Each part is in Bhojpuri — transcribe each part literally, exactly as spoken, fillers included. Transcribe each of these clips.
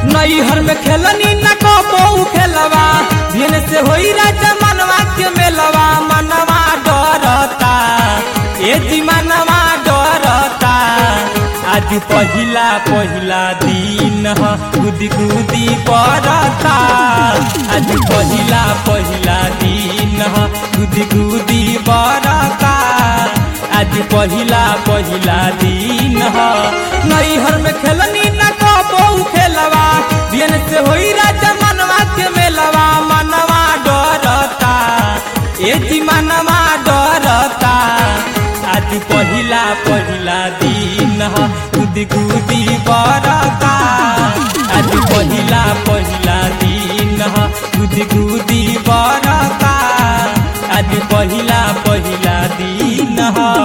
नैहर में खेलनी न को खेलवा भेन से होई राजा मनवा के मेलवा मनवा डरता ए जी मनवा डरता आज पहिला पहिला दिन गुदी गुदी पड़ता आज पहिला पहिला दिन गुदी गुदी पड़ता आज पहिला पहिला दिन नैहर में खेलनी न को खेलवा भेन से होई राजा मनवा के मेलवा मनवा डरता ए जी मनवा डरता आज पहिला पहिला दिन गुदी गुदी बरता आज पहिला पहिला दिन गुदी गुदी बरता आज पहिला पहिला दिन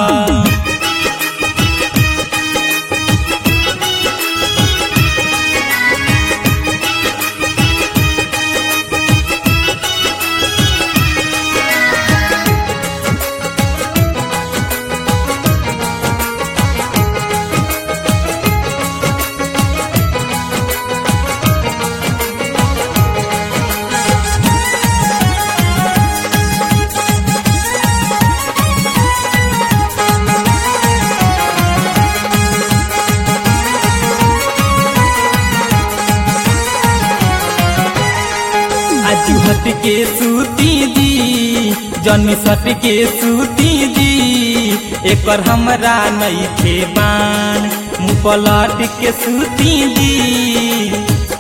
आज हट के सूती दी जनी सट के सूती दी एकर हमरा नहीं थे बान मुँह पलट के सूती दी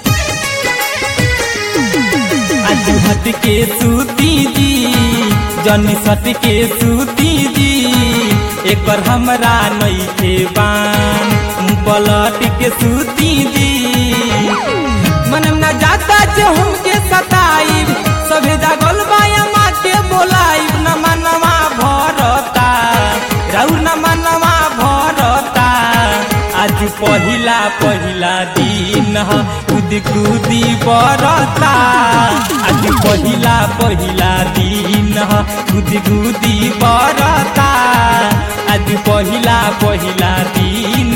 आज हट के सूती दी जनी सट के सूती दी एकर हमरा नहीं थे बान मुँह पलट के सूती दी मन न जाता जे हमके सताइब सभे जागल बाया माँ के बोलाइब न मनवा भरता राउ न मनवा भरता आज पहिला पहिला दिन गुदी गुदी बरता आज पहिला पहिला दिन गुदी गुदी बरता आज पहिला पहिला दिन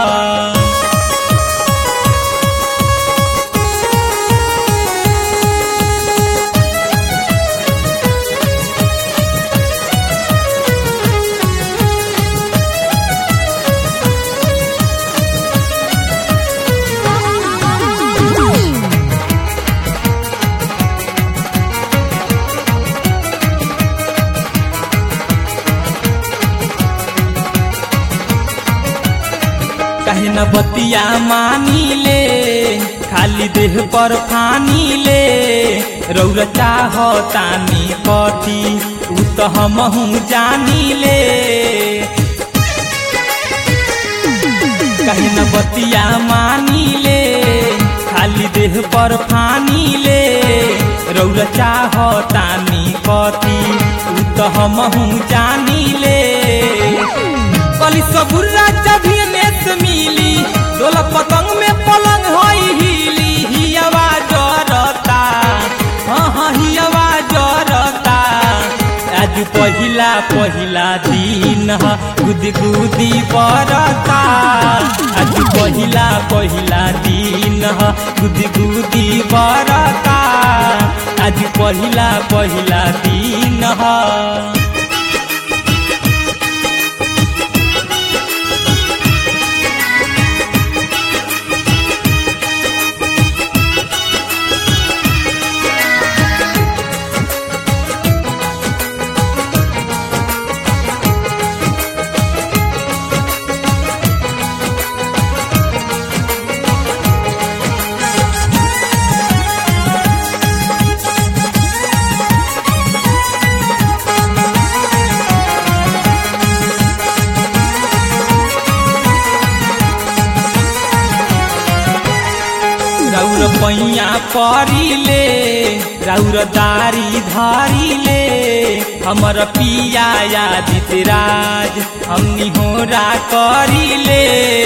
कहे न बतिया मानी ले खाली देह पर फानी ले रौर चाहतानी कथी उ तो हमहू जानी ले कहे न बतिया मानी ले खाली देह पर फानी ले रौर चाहतानी कथी उ तो हमहू जानी ले कली सबुर राजा भी मिली डोला पतंग में पलंग होई हिली ही आवाज डरता हाँ हाँ ही आवाज डरता आज पहिला पहिला दिन गुदी गुदी बरता आज पहिला पहिला दिन गुदी गुदी बरता आज पहिला पहिला दिन राउर पैया परिले राउर दारी धारिले हमर पिया यादित राज हमनी होरा करिले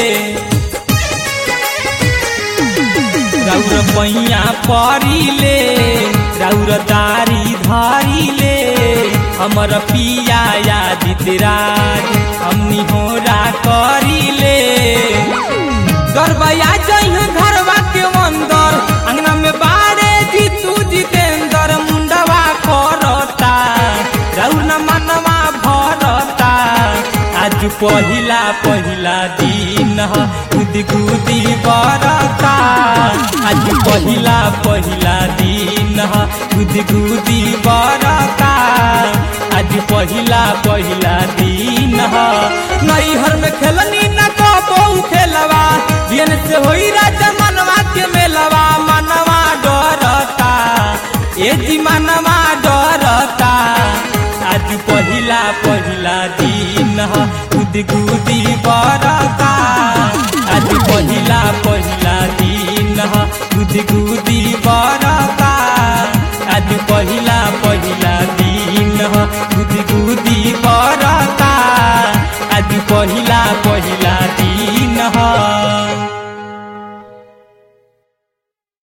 राउर पैया परिले राउर दारी धारिले हमर पिया यादित राज हमनी होरा करिले गरबया जइह घरवा के अंदर पहिला पहिला दिन गुदी गुदी बरता आज पहिला पहिला दिन गुदी गुदी बरता आज पहिला पहिला दिन नैहर में खेलनी न कबो खेलवा बियन से होई राजा मनवा के मेलवा मनवा डरता ए जी मनवा डरता आज पहिला पहिला दिन गुदी गुदी बरता आज पहिला पहिला दिन गुदी गुदी बरता आज पहिला पहिला दिन गुदी गुदी